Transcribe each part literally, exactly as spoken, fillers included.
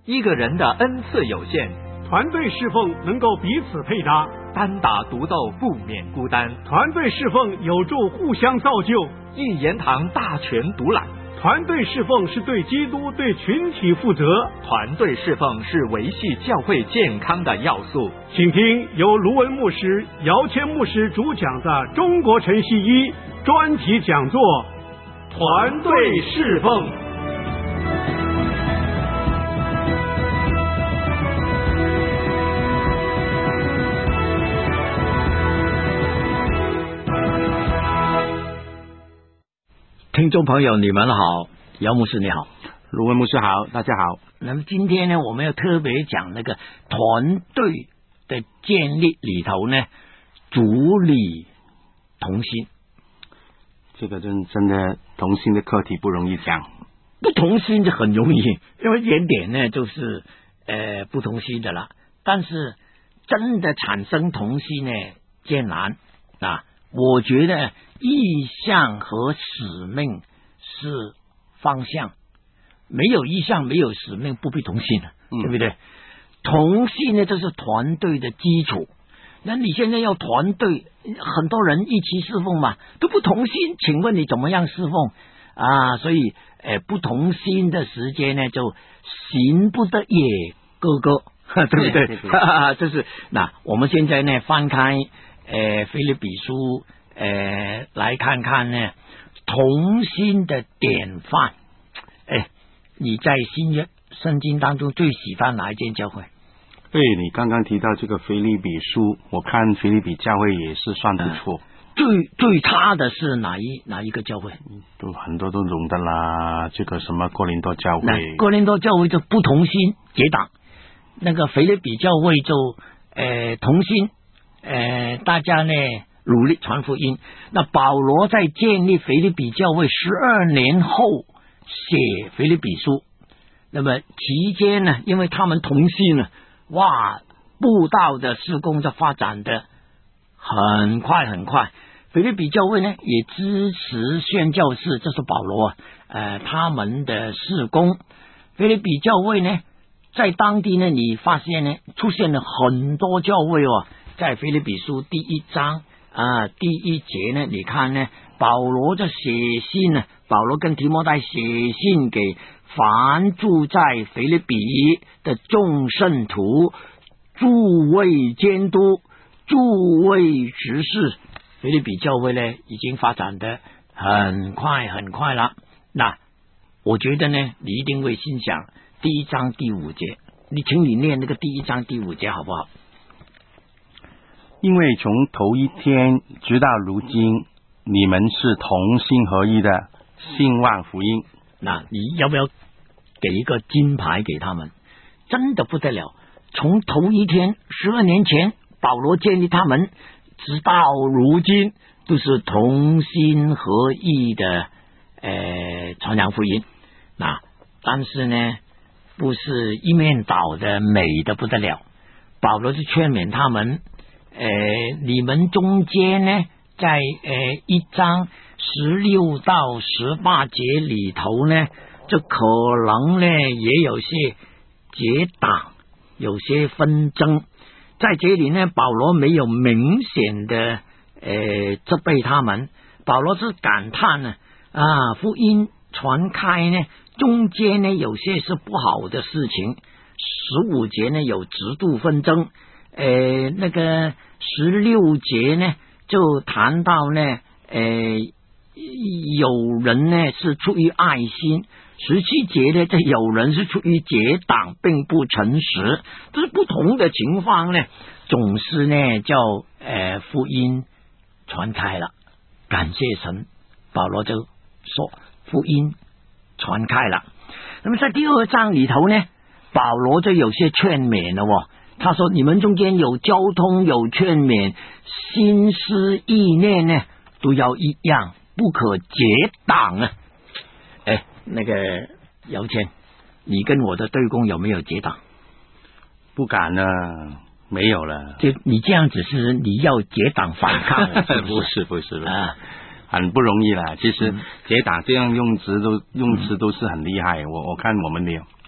一个人的恩赐有限， 团队侍奉能够彼此配搭， 单打独斗不免孤单。 团队侍奉有助互相造就， 一言堂大权独揽。 团队侍奉是对基督、对群体负责。 团队侍奉是维系教会健康的要素。 请听由卢文牧师、姚谦牧师主讲的《中国晨曦一》专题讲座《团队侍奉》。 听众朋友，你们好，姚牧师你好， 卢文牧师好，大家好。 那么今天呢，我们要特别讲那个团队的建立里头呢，主理同心。 这个真真的同心的课题不容易讲， 不同心就很容易，因为原点呢就是呃不同心的啦。但是真的产生同心呢，艰难啊。我觉得意向和使命是方向，没有意向没有使命不必同心的、嗯、对不对？同心呢，这是团队的基础。那你现在要团队很多人一起侍奉嘛，都不同心，请问你怎么样侍奉啊？所以呃不同心的时间呢，就行不得也哥哥对不对？对对对这是那我们现在呢翻开呃，腓立比书，呃，来看看呢，同心的典范。哎，你在新约圣经当中最喜欢哪一间教会？ 对，你刚刚提到这个腓立比书，我看腓立比教会也是算不错。 嗯、最最差的是哪一哪一个教会？ 都很多都懂的啦，这个什么哥林多教会， 哥林多教会就不同心结党，那个腓立比教会就呃同心。呃，大家呢努力传福音。那保罗在建立腓立比教会十二年后写腓立比书，那么期间呢，因为他们同心呢，哇，布道的事工就发展的很快很快。腓立比教会呢也支持宣教士，这是保罗呃他们的事工。腓立比教会呢，在当地呢，你发现呢出现了很多教会哦。在腓立比书第一章啊第一节呢，你看呢，保罗就写信呢，保罗跟提摩太写信给凡住在腓立比的众圣徒，诸位监督、诸位执事。腓立比教会呢已经发展的很快很快了。那我觉得呢，你一定会心想第一章第五节，你请你念那个第一章第五节好不好？ 因为从头一天直到如今，你们是同心合一的兴旺福音。 那你要不要给一个金牌给他们？真的不得了！从头一天十二年前保罗建立他们，直到如今都是同心合意的呃传扬福音。那但是呢，不是一面倒的美的不得了。保罗就劝勉他们。呃，你们中间呢，在呃一章十六到十八节里头呢，这可能呢也有些结党，有些纷争。在这里呢，保罗没有明显的呃责备他们，保罗是感叹呢啊，福音传开呢，中间呢有些是不好的事情。十五节呢有制度纷争。呃，那个十六节呢，就谈到呢，呃，有人呢是出于爱心；十七节呢，这有人是出于结党，并不诚实。这是不同的情况呢，总是呢叫呃福音传开了，感谢神。保罗就说福音传开了。那么在第二章里头呢，保罗就有些劝勉了哦。他说你们中间有交通，有劝勉，心思意念呢都要一样，不可结党啊。哎，那个姚谦，你跟我的对攻有没有结党？ 不敢呢，没有了。 就你这样子是你要结党反抗是不是？ 不是不是啊， 很不容易啦。其实结党这样用词都用词都是很厉害。我我看我们没有。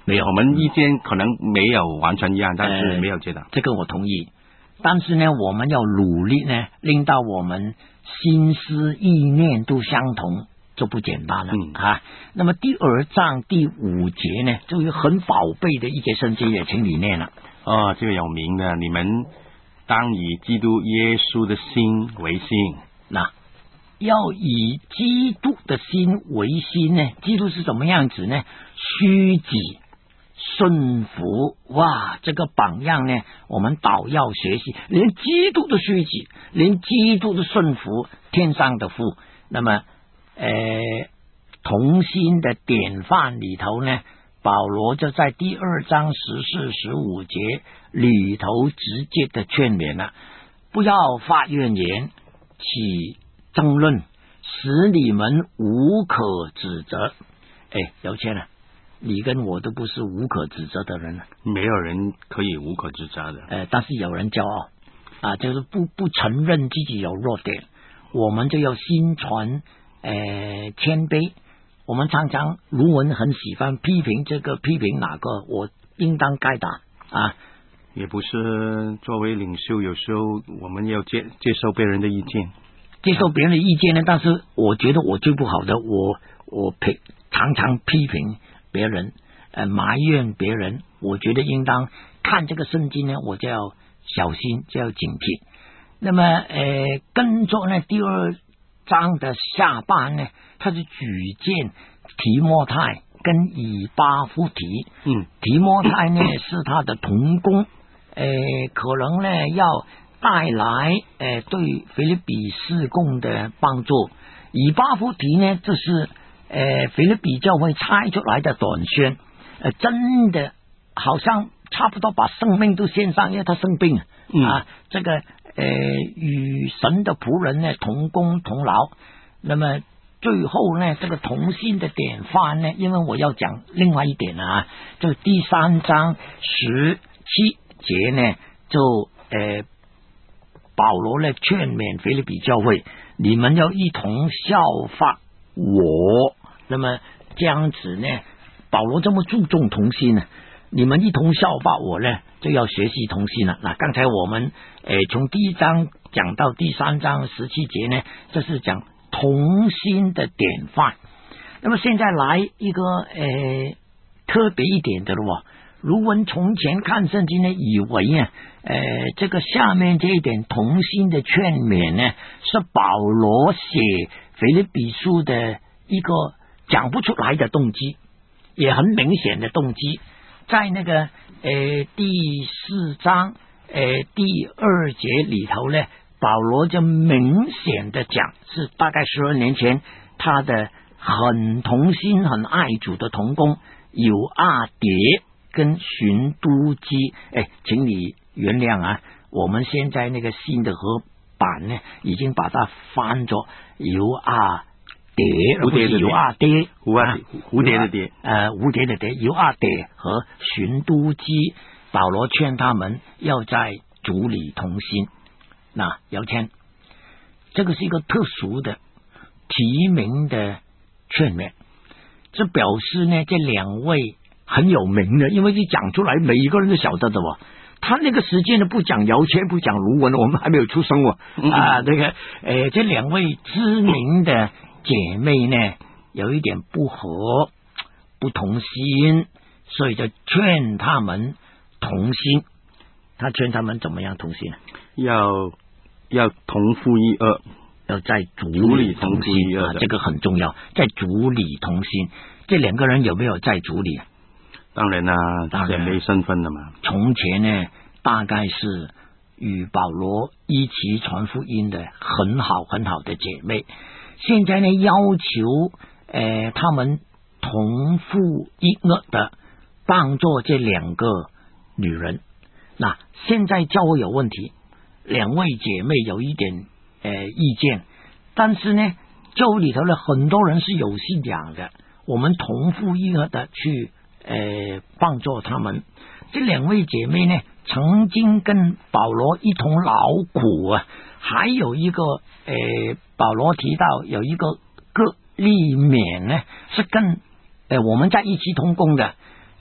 没有， 我们意见可能没有完全一样，但是没有接到、呃、 这个我同意。但是呢，我们要努力呢，令到我们心思意念都相同，就不简单了、嗯、啊。那么第二章第五节呢，就有很宝贝的一节圣经也请你念了。 哦，这个有名的，你们当以基督耶稣的心为心。 那要以基督的心为心呢？基督是什么样子呢？虚己顺服，哇，这个榜样呢，我们倒要学习，连基督的虚己，连基督的顺服，天上的父。那么，呃，同心的典范里头呢，保罗就在第二章十四、十五节里头直接的劝勉了，不要发怨言，起争论，使你们无可指责。哎，姚谦啊，你跟我都不是无可指责的人， 没有人可以无可指责的。 呃，但是有人骄傲啊，就是不不承认自己有弱点，我们就要心存呃谦卑。我们常常卢文很喜欢批评这个批评那个，我应当该打啊。 也不是作为领袖，有时候我们要接接受别人的意见， 接受别人的意见呢。但是我觉得我最不好的，我我批常常批评别人，呃埋怨别人。我觉得应当看这个圣经呢，我就要小心，就要警惕。那么呃，跟着呢第二章的下半呢，他是举荐提摩太跟以巴弗提。嗯，提摩太呢是他的同工，呃，可能呢要带来呃对腓立比事工的帮助。以巴弗提呢，这是呃腓立比教会拆出来的短宣，呃，真的好像差不多把生命都献上，因为他生病、嗯、啊，这个呃与神的仆人呢同工同劳。那么最后呢，这个同心的典范呢，因为我要讲另外一点啊，就第三章十七节呢，就呃保罗呢劝勉腓立比教会，你们要一同效法我。那么这样子呢，保罗这么注重同心呢，你们一同效法我呢，就要学习同心了。那刚才我们呃从第一章讲到第三章十七节呢，这是讲同心的典范。那么现在来一个呃特别一点的了，如果从前看圣经呢，以为啊，呃这个下面这一点同心的劝勉呢，是保罗写腓立比书的一个讲不出来的动机，也很明显的动机。在那个呃第四章呃第二节里头呢，保罗就明显的讲，是大概十二年前他的很同心很爱主的同工有阿蝶跟寻都基。哎，请你原谅啊，我们现在那个新的合版呢，已经把它翻作有阿蝶， 蝴蝶的有阿蝶， 蝴蝶的蝶， 呃，蝴蝶的蝶，有阿蝶和寻都基。保罗劝他们要在主里同心。那姚谦，这个是一个特殊的提名的劝勉，这表示呢，这两位很有名的，因为一讲出来，每一个人都晓得的哦。他那个时间呢，不讲姚谦，不讲卢文，我们还没有出生哦。嗯、啊，这个，呃，这两位知名的姐妹呢，有一点不合，不同心，所以就劝他们同心。他劝他们怎么样同心？ 要要同负一軛， 要在主里同心啊，这个很重要，在主里同心。这两个人有没有在主里？ 当然啦、啊，姐妹身份的嘛。 从前呢，大概是与保罗一起传福音的很好很好的姐妹，现在呢要求呃他们同负一軛的帮助这两个女人。那现在教会有问题，两位姐妹有一点呃意见，但是呢，教会里头呢很多人是有信仰的，我们同负一軛的去呃帮助他们。这两位姐妹呢，曾经跟保罗一同劳苦啊，还有一个呃保罗提到有一个哥利勉呢，是跟呃我们在一起同工的。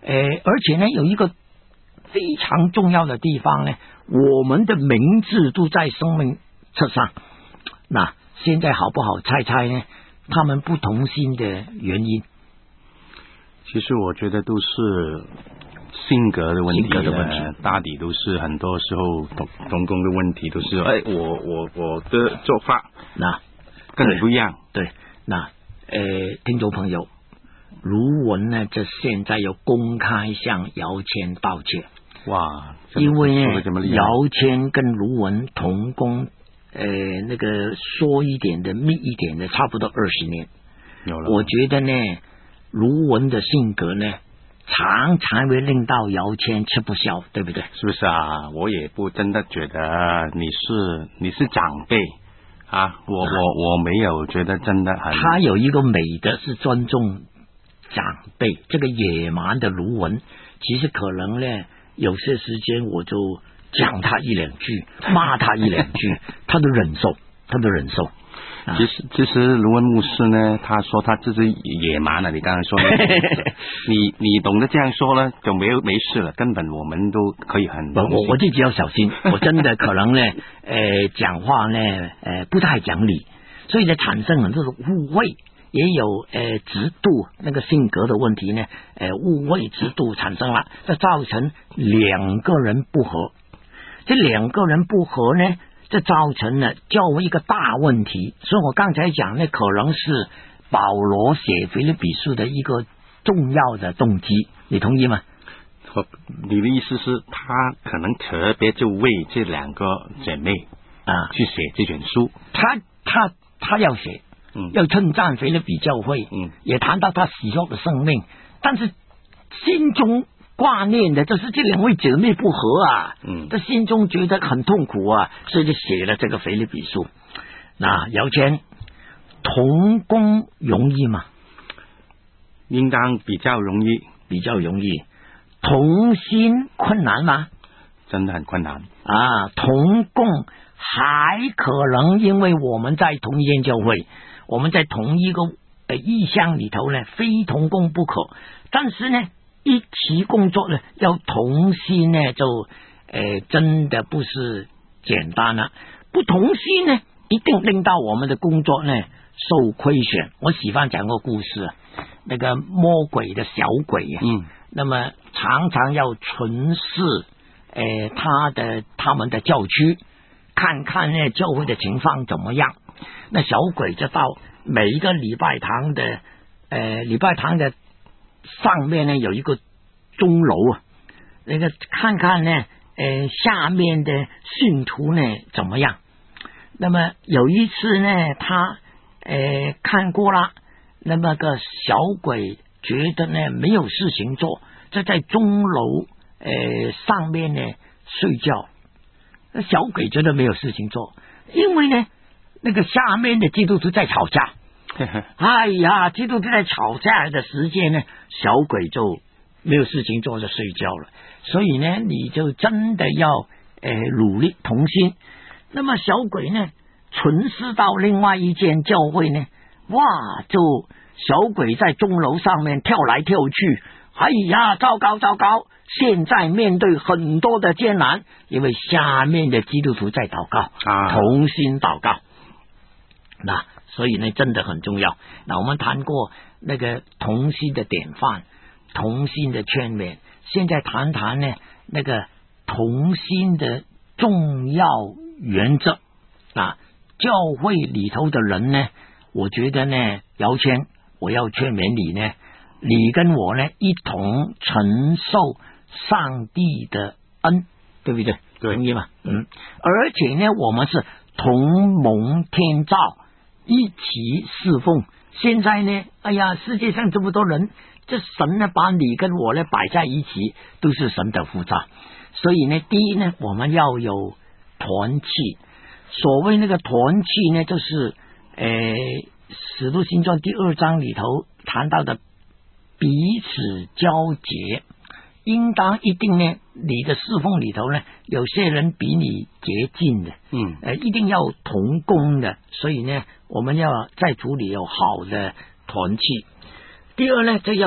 呃，而且呢，有一个非常重要的地方呢，我们的名字都在生命册上。那现在好不好猜猜呢？他们不同心的原因， 其实我觉得都是性格的问题， 性格的问题， 大抵都是很多时候同同工的问题，都是哎，我我我的做法那跟你不一样。 对，那呃，听众朋友，卢文呢，这现在又公开向姚谦道歉。 哇， 因为呢， 姚谦跟卢文同工。呃，那个说一点的密一点的，差不多二十年。 有了， 我觉得呢，卢文的性格呢，常常会令到姚谦吃不消，对不对？ 是不是啊？我也不真的觉得你是你是长辈啊，我、啊、我我没有觉得真的很。 他有一个美德是尊重长辈，这个野蛮的卢文，其实可能呢，有些时间我就。讲他一两句，骂他一两句，他都忍受，他都忍受。 啊、其实，其实卢文牧师呢，他说他这是野蛮了。你刚才说，你你懂得这样说呢，就没有没事了，根本我们都可以很。 我我我自己要小心，我真的可能呢，呃，讲话呢，呃，不太讲理，所以呢，产生很多的误会。也有呃嫉妒那个性格的问题呢，呃误会嫉妒产生了，这造成两个人不和。这两个人不和呢，这造成了教会一个大问题。所以我刚才讲呢，可能是保罗写腓立比书的一个重要的动机，你同意吗？ 你的意思是，他可能特别就为这两个姐妹啊去写这卷书， 他他他要写。嗯、要称赞腓立比教会，嗯，也谈到他喜乐的生命，但是心中挂念的就是这两位姐妹不和啊，嗯，他心中觉得很痛苦啊，所以就写了这个腓立比书。那姚谦同工容易吗？ 应当比较容易， 比较容易。同心困难吗？ 真的很困难啊。同工还可能因为我们在同一间教会。我们在同一个呃意向里头呢，非同工不可。但是呢，一起工作呢，要同心呢，就呃真的不是简单了。不同心呢，一定令到我们的工作呢受亏损。我喜欢讲个故事，那个魔鬼的小鬼啊，嗯，那么常常要巡视呃他的他们的教区，看看呢教会的情况怎么样。那小鬼就到每一个礼拜堂的呃礼拜堂的上面呢有一个钟楼啊，那个看看呢呃下面的信徒呢怎么样。那么有一次呢他呃看过了，那么个小鬼觉得呢没有事情做，就在钟楼呃上面呢睡觉。那小鬼觉得没有事情做，因为呢那个下面的基督徒在吵架，哎呀，基督徒在吵架的时间呢，小鬼就没有事情做就睡觉了。所以呢，你就真的要呃努力同心。那么小鬼呢，巡视到另外一间教会呢，哇，就小鬼在钟楼上面跳来跳去，哎呀，糟糕糟糕！现在面对很多的艰难，因为下面的基督徒在祷告，啊、同心祷告。那所以呢，真的很重要。那我们谈过那个同心的典范，同心的劝勉，现在谈谈呢那个同心的重要原则啊。教会里头的人呢，我觉得呢，姚谦，我要劝勉你呢，你跟我呢一同承受上帝的恩，对不对？ 对， 同意吗？嗯，而且呢，我们是同蒙天召，一起侍奉。现在呢，哎呀，世界上这么多人，这神呢把你跟我呢摆在一起，都是神的呼召。所以呢，第一呢，我们要有团契。所谓那个团契呢，就是呃《使徒行传》第二章里头谈到的彼此交结。应当一定呢，你的侍奉里头呢，有些人比你洁净的，嗯，呃，一定要同工的，所以呢，我们要在主里有好的团契。第二呢，这要有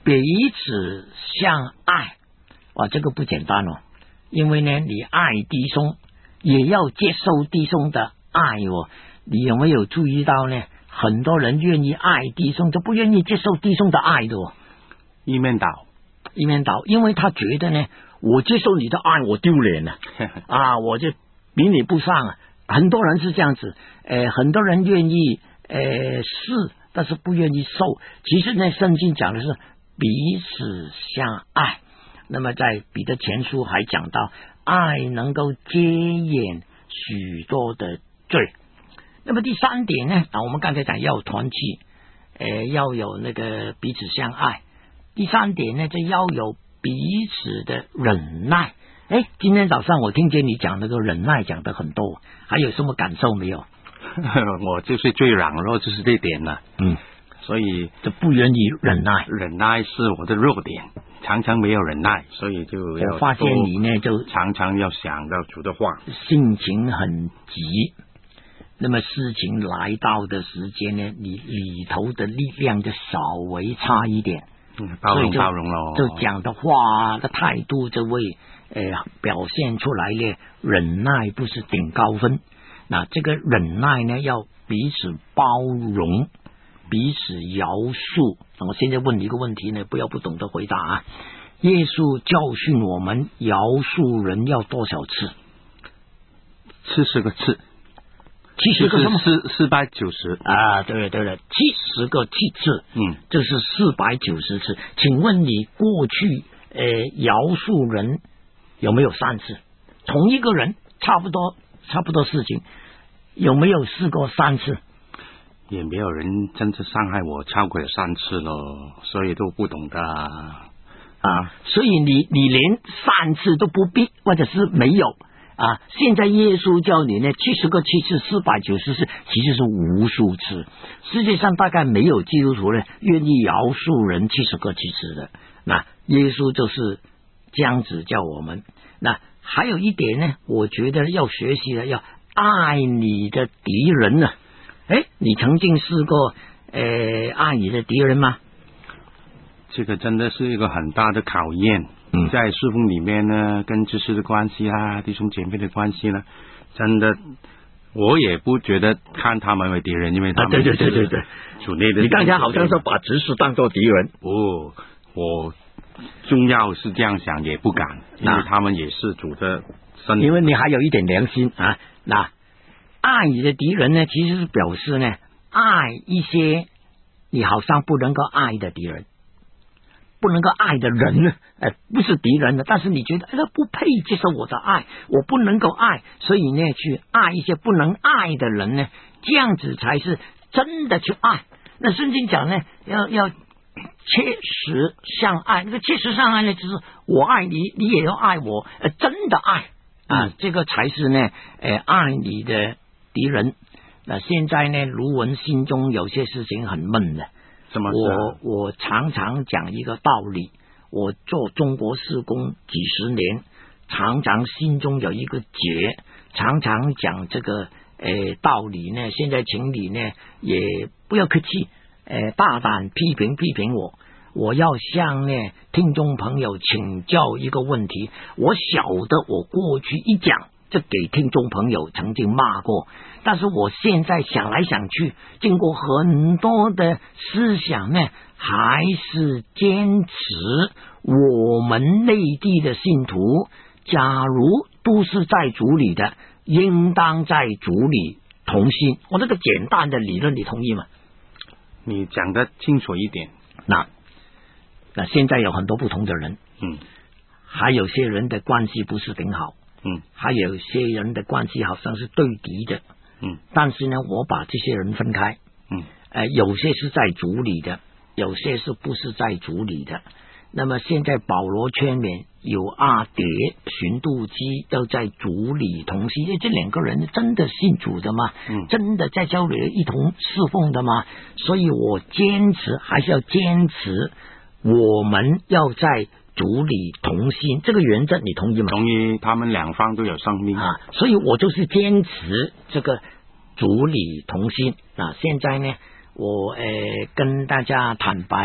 彼此相爱。哇，这个不简单哦，因为呢，你爱弟兄，也要接受弟兄的爱哦。你有没有注意到呢？很多人愿意爱弟兄，就不愿意接受弟兄的爱的哦。 一面倒， 一面倒，因为他觉得呢，我接受你的爱，我丢脸了啊，我就比你不上啊。很多人是这样子，呃，很多人愿意呃是，但是不愿意受。其实呢，圣经讲的是彼此相爱。那么在彼得前书还讲到，爱能够遮掩许多的罪。那么第三点呢，啊，我们刚才讲要团契，呃，要有那个彼此相爱。第三点呢，就要有彼此的忍耐。哎，今天早上我听见你讲那个忍耐讲的很多，还有什么感受没有？ 我就是最软弱，就是这点了。嗯，所以就不愿意忍耐， 忍耐是我的弱点，常常没有忍耐，所以就要我发现你呢，就常常要想到主的话， 性情很急。那么事情来到的时间呢，你里头的力量就稍微差一点， 嗯、包容包容咯， 就讲的话的态度就会呃表现出来呢，忍耐不是顶高分。那这个忍耐呢，要彼此包容，彼此饶恕。我现在问你一个问题呢，不要不懂得回答啊。耶稣教训我们饶恕人要多少次？ 七十个次。 七十个什么？ 四四百九十啊，对了对了，七十个七次， 嗯， 这是四百九十次。请问你过去呃饶恕人有没有三次？同一个人差不多差不多事情，有没有试过三次？ 也没有人真正伤害我超过了三次咯，所以都不懂得啊。 所以你你连三次都不必，或者是没有。啊！现在耶稣教你呢，七十个七次，四百九十次，其实是无数次。世界上大概没有基督徒呢愿意饶恕人七十个七次的。那耶稣就是这样子教我们。那还有一点呢，我觉得要学习的，要爱你的敌人呢。哎，你曾经试过呃爱你的敌人吗？ 这个真的是一个很大的考验。嗯，在侍奉里面呢，跟知识的关系啊，弟兄姐妹的关系呢，真的，我也不觉得看他们为敌人，因为他们、 啊、对对对对对， 主内的。 你刚才好像是把执事当做敌人。 哦，我重要是这样想，也不敢，因为他们也是主的身体。 因为你还有一点良心啊。那爱你的敌人呢，其实是表示呢，爱一些你好像不能够爱的敌人。不能够爱的人呢，呃，不是敌人的，但是你觉得他不配接受我的爱，我不能够爱，所以呢，去爱一些不能爱的人呢，这样子才是真的去爱。那圣经讲呢，要要切实相爱，那个切实相爱呢，就是我爱你，你也要爱我，呃，真的爱啊，这个才是呢，呃，爱你的敌人。那现在呢，卢文心中有些事情很闷的。我我常常讲一个道理，我做中国事工几十年，常常心中有一个结，常常讲这个呃道理呢。现在请你呢也不要客气，呃大胆批评批评我。我要向呢听众朋友请教一个问题，我晓得我过去一讲就给听众朋友曾经骂过，但是我现在想来想去，经过很多的思想呢，还是坚持我们内地的信徒，假如都是在主里的，应当在主里同心。我这个简单的理论你同意吗？ 你讲得清楚一点。 那那现在有很多不同的人， 嗯， 还有些人的关系不是挺好， 嗯， 还有些人的关系好像是对敌的， 嗯， 但是呢，我把这些人分开， 嗯， 呃，有些是在主里的，有些是不是在主里的。那么现在保罗劝勉有阿蝶、寻度基都在主里同心，因为这两个人真的信主的吗？ 嗯， 真的在教里一同侍奉的吗？所以我坚持还是要坚持，我们要在主里同心，这个原则你同意吗？ 同意，他们两方都有生命啊，所以我就是坚持这个主里同心啊。现在呢，我呃跟大家坦白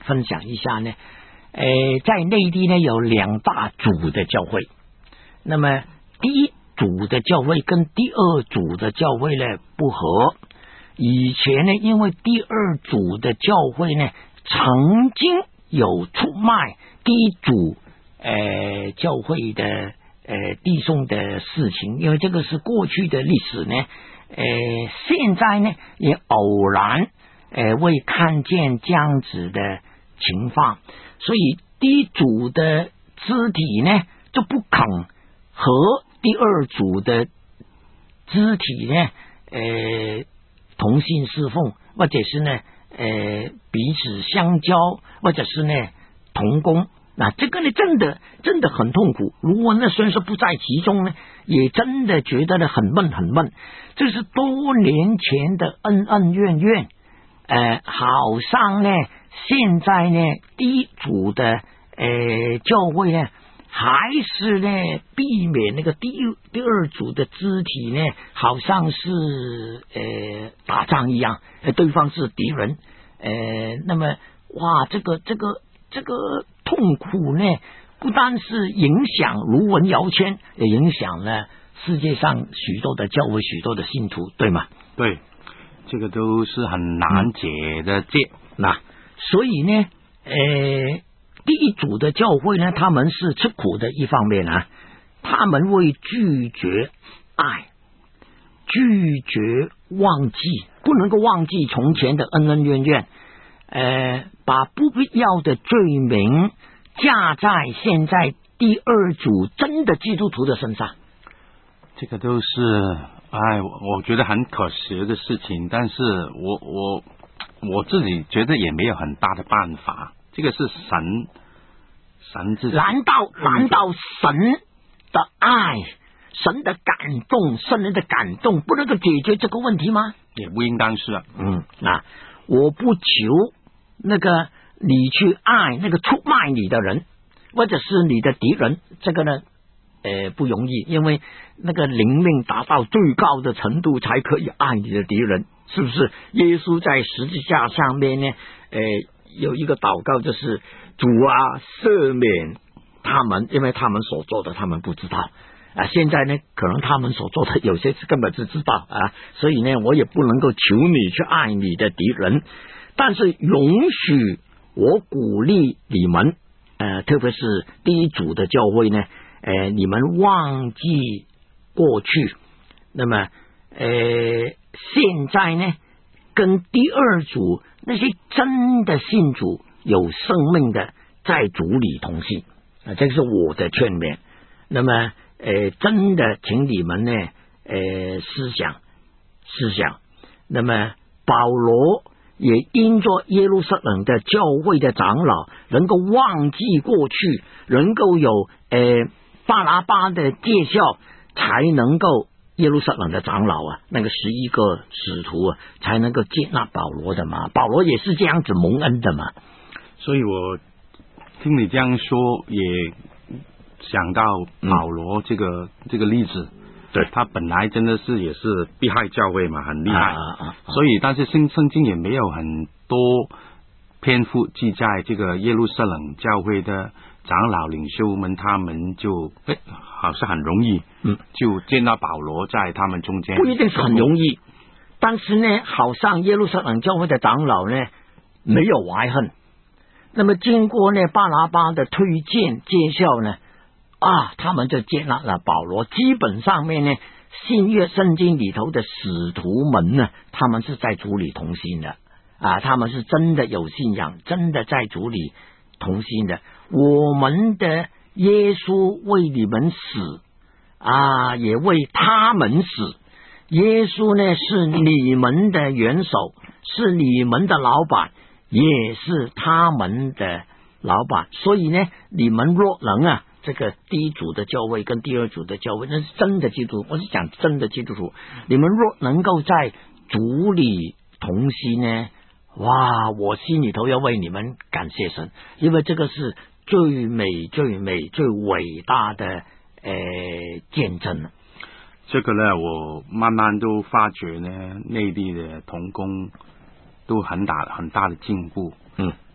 分享一下呢。呃，在内地呢有两大组的教会，那么第一组的教会跟第二组的教会呢不合。以前呢，因为第二组的教会呢曾经有出卖第一组呃教会的呃弟兄的事情，因为这个是过去的历史呢。呃，现在呢也偶然呃未看见这样子的情况，所以第一组的肢体呢就不肯和第二组的肢体呢呃同性侍奉，或者是呢呃彼此相交，或者是呢同工。那这个呢真的真的很痛苦，卢文呢虽然说不在其中呢，也真的觉得呢很闷很闷。这是多年前的恩恩怨怨，呃，好像呢现在呢第一组的呃教会呢还是呢避免那个第一第二组的肢体呢好像是呃打仗一样，呃对方是敌人，呃那么哇这个这个这个痛苦呢不单是影响卢文姚谦，也影响了世界上许多的教会许多的信徒，对吗？ 对，这个都是很难解的结。 那所以呢呃第一组的教会呢，他们是吃苦的一方面啊，他们会拒绝爱，拒绝忘记，不能够忘记从前的恩恩怨怨，呃，把不必要的罪名架在现在第二组真的基督徒的身上， 这个都是哎，我我觉得很可惜的事情，但是我我我自己觉得也没有很大的办法。这个是神神自己， 难道难道神的爱、神的感动、圣人的感动不能够解决这个问题吗？ 也不应当是啊。 嗯，那我不求那个你去爱那个出卖你的人，或者是你的敌人，这个呢，呃，不容易，因为那个灵命达到最高的程度才可以爱你的敌人，是不是？耶稣在十字架上面呢，呃。有一个祷告，就是主啊，赦免他们，因为他们所做的他们不知道啊。现在呢，可能他们所做的有些根本是知道啊，所以呢，我也不能够求你去爱你的敌人，但是容许我鼓励你们，呃，特别是第一组的教会呢，呃，你们忘记过去，那么呃，现在呢，跟第二组那些真的信主有生命的在主里同行啊，这个是我的劝勉。那么呃，真的请你们呢呃思想思想，那么保罗也因着耶路撒冷的教会的长老能够忘记过去，能够有呃巴拿巴的介绍，才能够耶路撒冷的长老啊，那个十一个使徒啊，才能够接纳保罗的嘛。保罗也是这样子蒙恩的嘛。 所以我听你这样说，也想到保罗这个、嗯、这个例子。对，他本来真的是也是逼害教会嘛，很厉害。啊啊啊、所以，但是圣圣经也没有很多篇幅记载这个耶路撒冷教会的长老领袖们，他们就哎，好像很容易，嗯，就见到保罗在他们中间， 不一定是很容易，但是呢，好像耶路撒冷教会的长老呢没有怀恨，那么经过呢巴拿巴的推荐介绍呢，啊，他们就接纳了保罗。基本上面呢，新约圣经里头的使徒们呢，他们是在主里同心的啊，他们是真的有信仰，真的在主里同心的。我们的耶稣为你们死啊，也为他们死。耶稣呢是你们的元首，是你们的老板，也是他们的老板。所以呢，你们若能啊，这个第一组的教会跟第二组的教会，那是真的基督徒，我是讲真的基督徒。你们若能够在主里同心呢，哇，我心里头要为你们感谢神，因为这个是最美最美最伟大的呃见证了。 这个呢，我慢慢都发觉呢，内地的同工都很大很大的进步。嗯，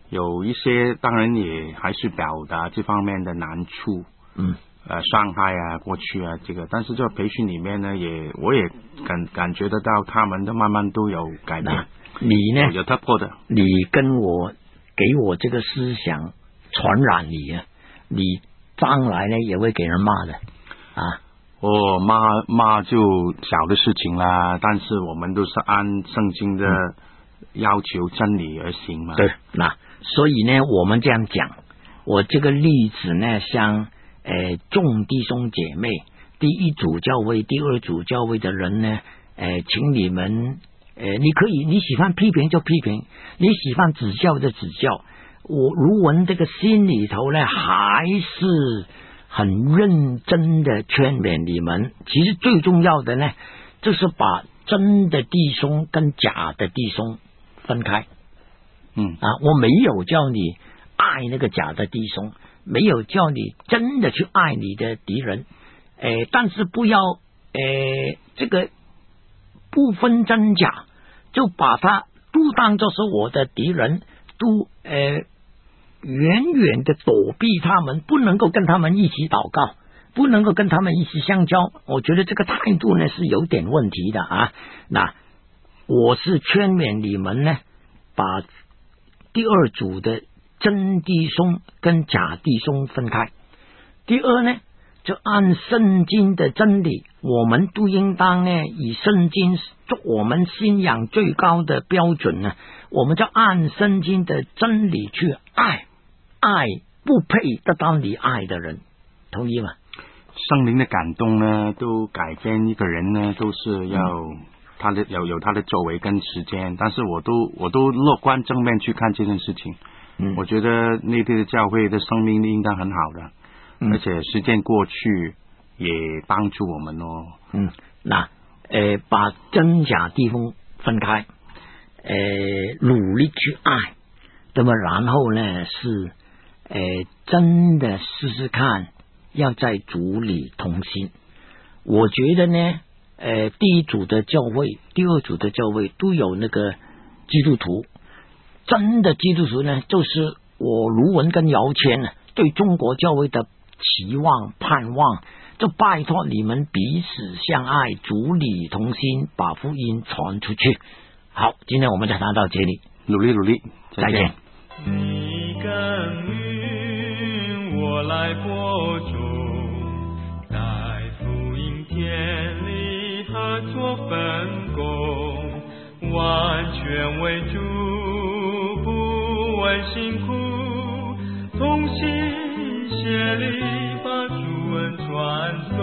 有一些当然也还是表达这方面的难处， 嗯， 呃，伤害啊，过去啊，这个，但是这培训里面呢，也我也感感觉得到，他们都慢慢都有改变。 你呢？ 有突破的。 你跟我给我这个思想传染你啊，你将来呢也会给人骂的啊。 哦，骂骂就小的事情啦，但是我们都是按圣经的要求真理而行嘛。 对，那所以呢，我们这样讲，我这个例子呢，像呃众弟兄姐妹，第一组教会、第二组教会的人呢，呃，请你们呃，你可以你喜欢批评就批评，你喜欢指教就指教。我卢文这个心里头呢，还是很认真的劝勉你们。其实最重要的呢，就是把真的弟兄跟假的弟兄分开。 嗯啊，我没有叫你爱那个假的弟兄，没有叫你真的去爱你的敌人。诶，但是不要诶，这个不分真假，就把他都当作是我的敌人，都诶远远的躲避他们，不能够跟他们一起祷告，不能够跟他们一起相交。我觉得这个态度呢是有点问题的啊。那我是劝勉你们呢，把第二组的真弟兄跟假弟兄分开。第二呢，就按圣经的真理，我们都应当呢以圣经做我们信仰最高的标准呢，我们就按圣经的真理去爱，爱不配得到你爱的人，同意吗？ 圣灵的感动呢，都改变一个人呢，都是要他的有有他的作为跟时间，但是我都我都乐观正面去看这件事情。 嗯， 我觉得内地的教会的生命力应该很好的。 嗯、 而且时间过去也帮助我们哦。 嗯，那呃，把真假地方分开，呃，努力去爱，那么然后呢是呃真的试试看，要在主里同心。我觉得呢，呃，第一组的教会，第二组的教会都有那个基督徒，真的基督徒呢，就是我卢文跟姚谦呢对中国教会的期望盼望，就拜托你们彼此相爱，主理同心，把福音传出去。好，今天我们就谈到这里， 努力努力， 再见。 你耕耘，我来播种，在福音田里合作分工，完全为主，不问辛苦，同心协力把主恩传。